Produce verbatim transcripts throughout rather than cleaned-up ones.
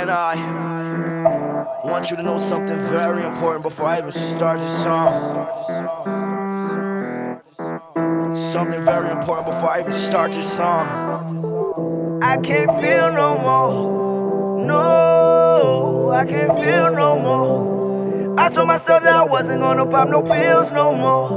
And I want you to know something very important before I even start this song. Something very important before I even start this song. I can't feel no more. No, I can't feel no more. I told myself that I wasn't gonna pop no pills no more.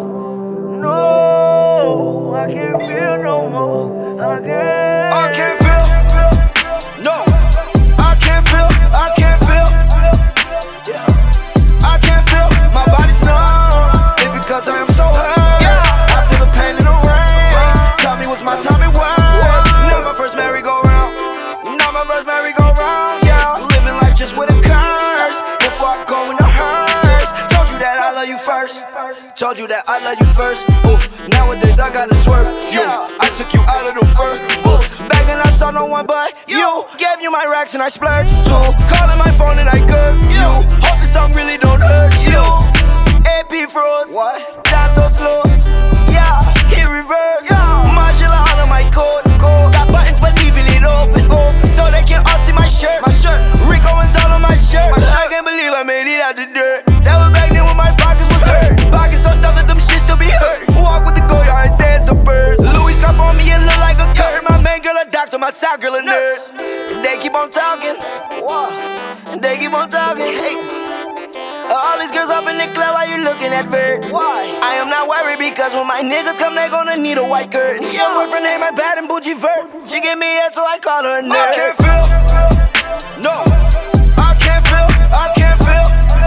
No, I can't feel no more. I can't. I can't feel. No, I can't feel. I can't feel. Yeah, I can't feel. My body's numb. It's because I am so hurt. Yeah, I feel the pain in the rain. Tell me what's my time and why. Not my first merry-go-round. Not my first merry-go-round. Yeah, living life just with a curse. Before I go in the hearse. Told you that I love you first. Told you that I love you first. Ooh, nowadays I gotta swerve. You, I took you out of the fur. Ooh, back then I saw no one but you. Gave you my racks and I splurged too. Calling my phone and I curved you. Hope the song really don't hurt you. A P froze. What? Time so slow. Yeah, hit reverse. Yeah. Martial all of my code. Got buttons but leaving it open, so they can all see my shirt. My shirt. Rico Owens all on my shirt. My shirt. I can't believe I made it out the dirt. That was back then when my pockets was hurt. Pockets so stuffed that them shit still be hurt. Walk with the Goyard and say it's a bird. Louis scarf on me, it look like a curtain. My main girl a doctor, my side girl a nurse. They keep on talking, and they keep on talking. Hey, all these girls up in the club, why you looking at Vert? Why? I am not worried because when my niggas come, they gonna need a white curtain. Your boyfriend ain't my bad and bougie Vert. She give me head, so I call her a nerd. I can't feel, no, I can't feel, I can't feel.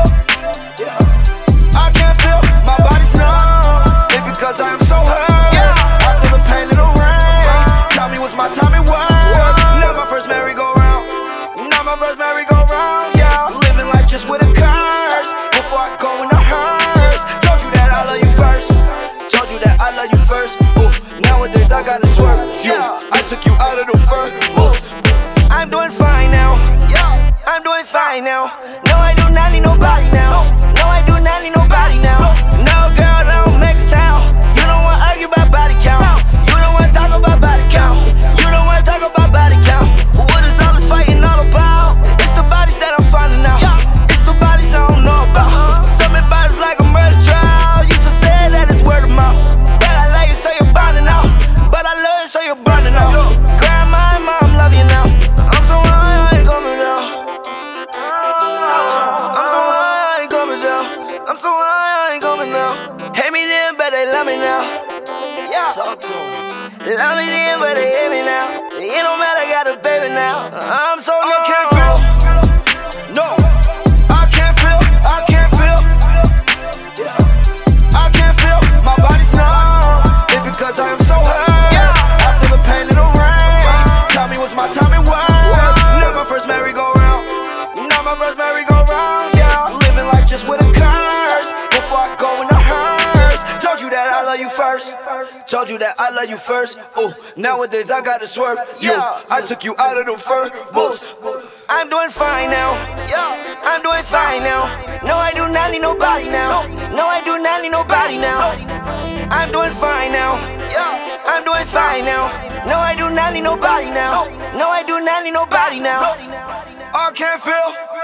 Yeah, I can't feel, my body's numb. It's because I am so hurt. Yeah, I feel the pain in the rain. Tell me what's my time and why. Not my first merry-go-round. Not my first merry-go-round. Yeah, living life just with a curse. Before I go in the hearse. Told you that I love you first. Told you that I love you first. Ooh, nowadays I gotta swerve. Yeah, I took you out of the fur. Ooh, I'm doing fine now. Yeah, I'm doing fine now. No, I do not need nobody now. No, I do not need nobody now. No, girl, don't make a sound. You don't wanna argue about body count. You don't wanna talk about body count. You don't wanna talk about body count. What is all this fighting all about? It's the bodies that I'm finding out. It's the bodies I don't know about. Some bodies like a murder trial. Used to say that it's word of mouth. But I love you so you're burning out. But I love you so you're burning out. Grandma and mom love you now. I'm so high, I ain't coming down. I'm so high, I ain't coming down. I'm so high, I ain't coming down. Hate me then, but they love me now. Yeah, talk to them. Love me then, but they hate me now. It don't matter, I got a baby now. I'm so I can't feel. No, I can't feel. I can't feel. Yeah, I can't feel. My body's numb. It's because I am so hurt. Yeah, I feel the pain in the rain. Tell me what's my time and why. Not my first merry-go-round. Not my first merry-go-round. Yeah, living life just with a curse. Before I go in the hearse. Told you that I love you first. Told you that I love you first. Ooh, nowadays I gotta swerve. Yeah, I took you out of the fur. Boost. I'm doing fine now. Yeah, I'm doing fine now. No, I do not need nobody now. No, I do not need nobody now. I'm doing fine now. Yeah, I'm doing fine now. No, I do not need nobody now. No, I do not need nobody now. I can't feel.